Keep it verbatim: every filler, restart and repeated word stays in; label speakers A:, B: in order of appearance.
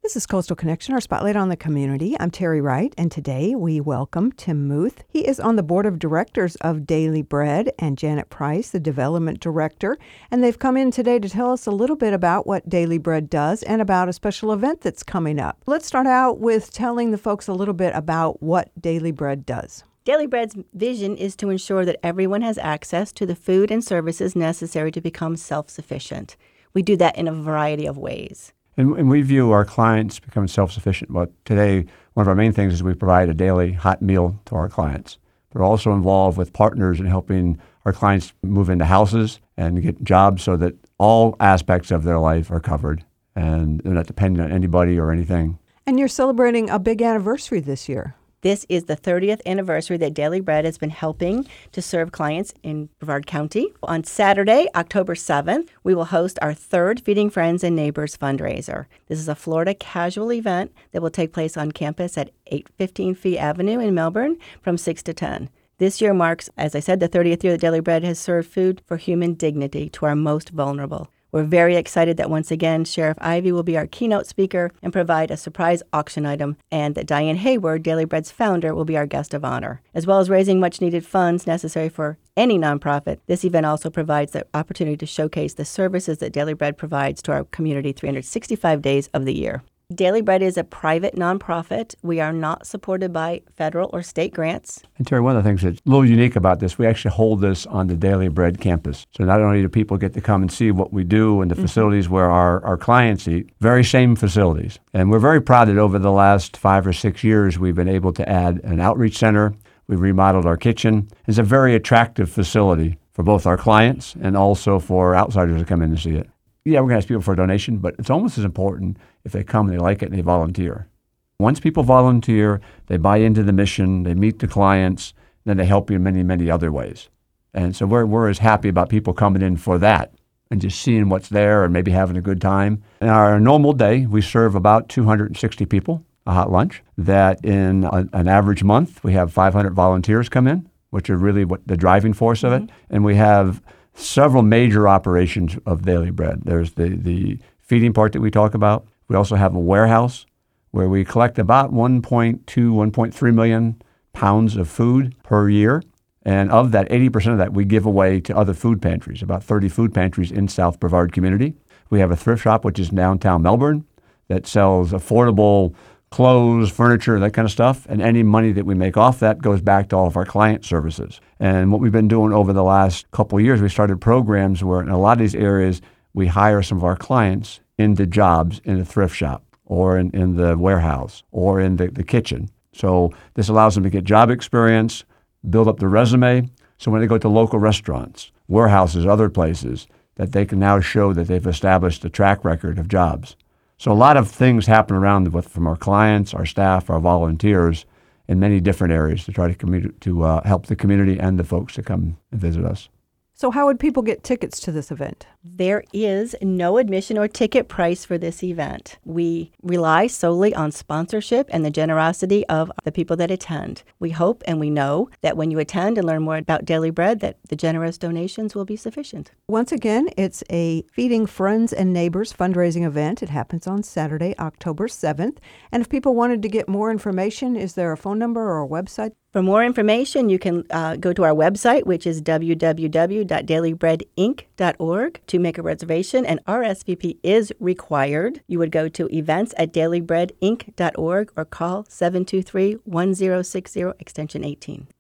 A: This is Coastal Connection, our spotlight on the community. I'm Terry Wright, and today we welcome Tim Muth. He is on the board of directors of Daily Bread, and Janet Price, the development director. And they've come in today to tell us a little bit about what Daily Bread does and about a special event that's coming up. Let's start out with telling the folks a little bit about what Daily Bread does.
B: Daily Bread's vision is to ensure that everyone has access to the food and services necessary to become self-sufficient. We do that in a variety of ways.
C: And, and we view our clients becoming self-sufficient. But today, one of our main things is we provide a daily hot meal to our clients. We're also involved with partners in helping our clients move into houses and get jobs so that all aspects of their life are covered and they're not dependent on anybody or anything.
A: And you're celebrating a big anniversary this year.
B: This is the thirtieth anniversary that Daily Bread has been helping to serve clients in Brevard County. On Saturday, October seventh, we will host our third Feeding Friends and Neighbors fundraiser. This is a Florida casual event that will take place on campus at eight fifteen Fee Avenue in Melbourne from six to ten. This year marks, as I said, the thirtieth year that Daily Bread has served food for human dignity to our most vulnerable. We're very excited that once again, Sheriff Ivey will be our keynote speaker and provide a surprise auction item, and that Diane Hayward, Daily Bread's founder, will be our guest of honor. As well as raising much-needed funds necessary for any nonprofit, this event also provides the opportunity to showcase the services that Daily Bread provides to our community three hundred sixty-five days of the year. Daily Bread is a private nonprofit. We are not supported by federal or state grants.
C: And Terry, one of the things that's a little unique about this, we actually hold this on the Daily Bread campus. So not only do people get to come and see what we do in the mm-hmm. facilities where our, our clients eat, very same facilities. And we're very proud that over the last five or six years, we've been able to add an outreach center. We've remodeled our kitchen. It's a very attractive facility for both our clients and also for outsiders to come in and see it. Yeah, we're going to ask people for a donation, but it's almost as important if they come and they like it and they volunteer. Once people volunteer, they buy into the mission, they meet the clients, then they help you in many, many other ways. And so we're, we're as happy about people coming in for that and just seeing what's there and maybe having a good time. In our normal day, we serve about two hundred sixty people a hot lunch. That in a, an average month, we have five hundred volunteers come in, which are really what the driving force of it. Mm-hmm. And we have several major operations of Daily Bread. There's the, the feeding part that we talk about. We also have a warehouse where we collect about one point two, one point three million pounds of food per year. And of that, eighty percent of that we give away to other food pantries, about thirty food pantries in South Brevard community. We have a thrift shop, which is in downtown Melbourne, that sells affordable clothes, furniture, that kind of stuff, and any money that we make off that goes back to all of our client services. And what we've been doing over the last couple of years, we started programs where in a lot of these areas, we hire some of our clients into jobs in the thrift shop or in, in the warehouse or in the, the kitchen. So this allows them to get job experience, build up their resume, so when they go to local restaurants, warehouses, other places, that they can now show that they've established a track record of jobs. So a lot of things happen around with, from our clients, our staff, our volunteers in many different areas to try to, commu- to uh, help the community and the folks to come and visit us.
A: So how would people get tickets to this event?
B: There is no admission or ticket price for this event. We rely solely on sponsorship and the generosity of the people that attend. We hope and we know that when you attend and learn more about Daily Bread, that the generous donations will be sufficient.
A: Once again, it's a Feeding Friends and Neighbors fundraising event. It happens on Saturday, October seventh. And if people wanted to get more information, is there a phone number or a website?
B: For more information, you can uh, go to our website, which is w w w dot daily bread inc dot org to make a reservation, and R S V P is required. You would go to events at daily bread inc dot org or call seven two three, one zero six zero, extension eighteen.